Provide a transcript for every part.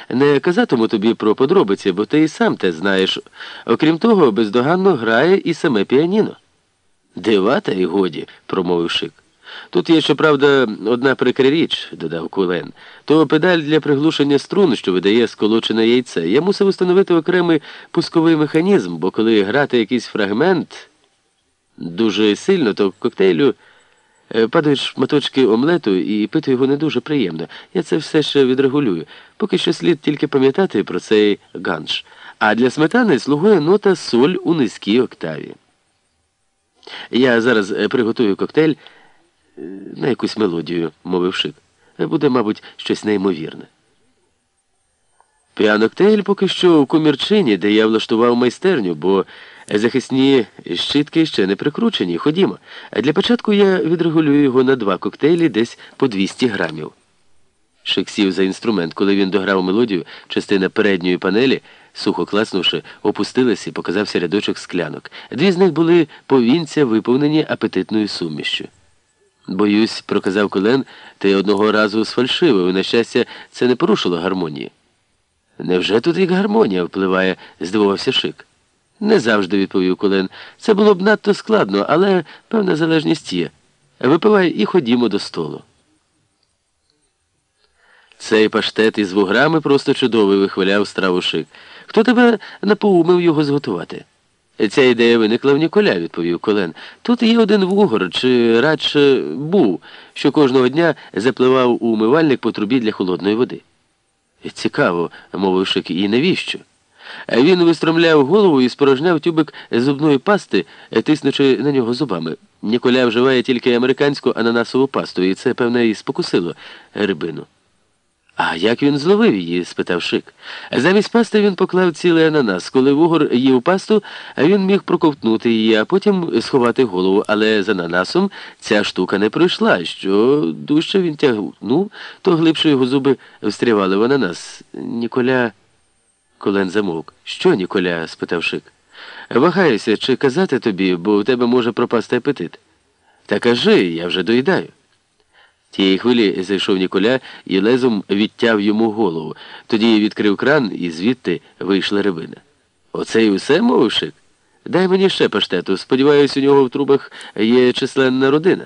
Не казатиму тобі про подробиці, бо ти і сам те знаєш. Окрім того, бездоганно грає і саме піаніно. Дива та й годі, промовив Шик. Тут є, щоправда, одна прикра річ, додав Кулен. То педаль для приглушення струн, що видає сколочене яйце. Я мусив установити окремий пусковий механізм, бо коли грати якийсь фрагмент дуже сильно, то в коктейлю падають шматочки омлету і пити його не дуже приємно. Я це все ще відрегулюю. Поки що слід тільки пам'ятати про цей ганш. А для сметани слугує нота соль у низькій октаві. Я зараз приготую коктейль на якусь мелодію, мовив Шик. Буде, мабуть, щось неймовірне. Піаноктейль поки що у комірчині, де я влаштував майстерню, бо захисні щитки ще не прикручені. Ходімо. А для початку я відрегулюю його на 2 коктейлі десь по 200 грамів. Шик сів за інструмент. Коли він дограв мелодію, частина передньої панелі, сухо класнувши, опустилась і показався рядочок склянок. 2 з них були повінця, виповнені апетитною сумішчю. «Боюсь», – проказав Кулен, – «ти одного разу сфальшивив, і, на щастя, це не порушило гармонії». «Невже тут як гармонія впливає?» – здивувався Шик. «Не завжди», – відповів Кулен. «Це було б надто складно, але певна залежність є. Випивай і ходімо до столу». «Цей паштет із вуграми просто чудовий», – вихваляв страву Шик. «Хто тебе напоумив його зготувати?» «Ця ідея виникла в Ніколя», – відповів Кулен. «Тут є один вугор, чи радше був, що кожного дня запливав у умивальник по трубі для холодної води». «Цікаво», – мовив Шик, – «і навіщо?» Він вистромляв голову і спорожняв тюбик зубної пасти, тиснучи на нього зубами. Ніколя вживає тільки американську ананасову пасту, і це, певне, і спокусило рибину. «А як він зловив її?» – спитав Шик. Замість пасти він поклав цілий ананас. Коли вугор їв пасту, він міг проковтнути її, а потім сховати голову. Але з ананасом ця штука не пройшла. Що дужче він тягнув, то глибше його зуби встрявали в ананас. Ніколя... Кулен замовк. «Що, Ніколя?» – спитав Шик. «Вагаюся, чи казати тобі, бо у тебе може пропасти апетит». «Та кажи, я вже доїдаю». Тієї хвилі зайшов Ніколя і лезом відтяв йому голову. Тоді відкрив кран, і звідти вийшла рибина. «Оце і усе?» – мовив Шик. «Дай мені ще паштету. Сподіваюсь, у нього в трубах є численна родина».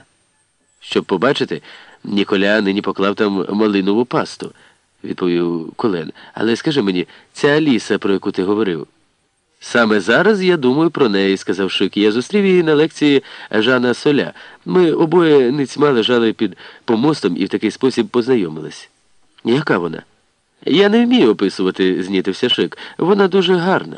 Щоб побачити, Ніколя нині поклав там малинову пасту, відповів Кулен. «Але скажи мені, ця Аліса, про яку ти говорив?» «Саме зараз я думаю про неї», – сказав Шик. «Я зустрів її на лекції Жана Соля. Ми обоє ницьма лежали під помостом і в такий спосіб познайомились». «Яка вона?» «Я не вмію описувати», – знітився Шик. «Вона дуже гарна».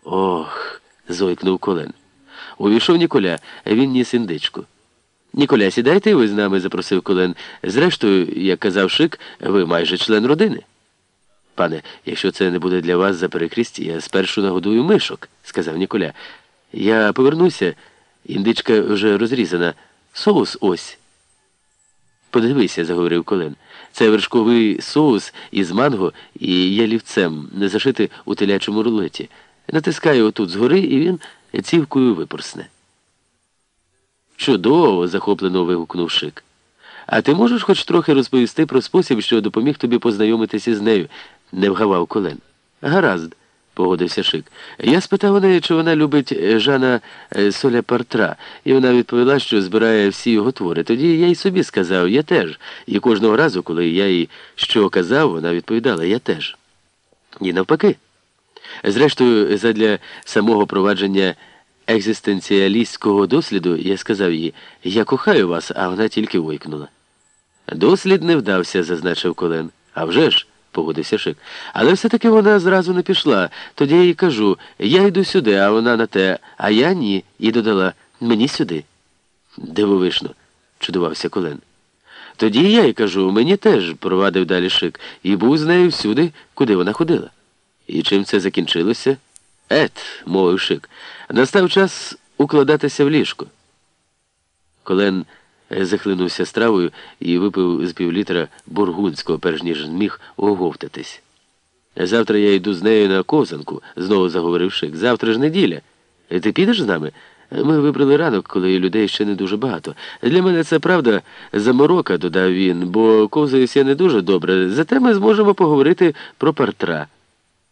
«Ох», – зойкнув Кулен. Увійшов Ніколя, він ніс індичку. «Ніколя, сідайте, ви з нами», – запросив Кулен. «Зрештою, як казав Шик, ви майже член родини». «Пане, якщо це не буде для вас за перекрість, я спершу нагодую мишок», – сказав Ніколя. «Я повернуся, індичка вже розрізана. Соус ось». «Подивися», – заговорив Кулен. «Це вершковий соус із манго і ялівцем, не зашити у телячому рулеті. Натискаю отут згори, і він цівкою випорсне». «Чудово!» – захоплено вигукнув Шик. «А ти можеш хоч трохи розповісти про спосіб, що допоміг тобі познайомитися з нею?» – не вгавав Кулен. «Гаразд», – погодився Шик. «Я спитав у неї, чи вона любить Жана Соля Партра, і вона відповіла, що збирає всі його твори. Тоді я й собі сказав, я теж. І кожного разу, коли я їй що казав, вона відповідала, я теж. І навпаки. Зрештою, задля самого провадження екзистенціалістського досліду я сказав їй, я кохаю вас, а вона тільки ойкнула». «Дослід не вдався», – зазначив Кулен. «А вже ж», – погодився Шик. «Але все-таки вона зразу не пішла. Тоді я їй кажу, я йду сюди, а вона на те, а я ні». І додала, мені сюди. «Дивовишно», – чудувався Кулен. «Тоді я їй кажу, мені теж», – провадив далі Шик, і був з нею всюди, куди вона ходила. «І чим це закінчилося?» «Ет», – мовив Шик, – «настав час укладатися в ліжко». Кулен захлинувся стравою і випив з півлітра бургундського, перш ніж зміг оговтатись. «Завтра я йду з нею на ковзанку», – знову заговорив Шик. «Завтра ж неділя. Ти підеш з нами? Ми вибрали ранок, коли людей ще не дуже багато. Для мене це, правда, заморока, додав він, бо ковзаюсь я не дуже добре, зате ми зможемо поговорити про партра.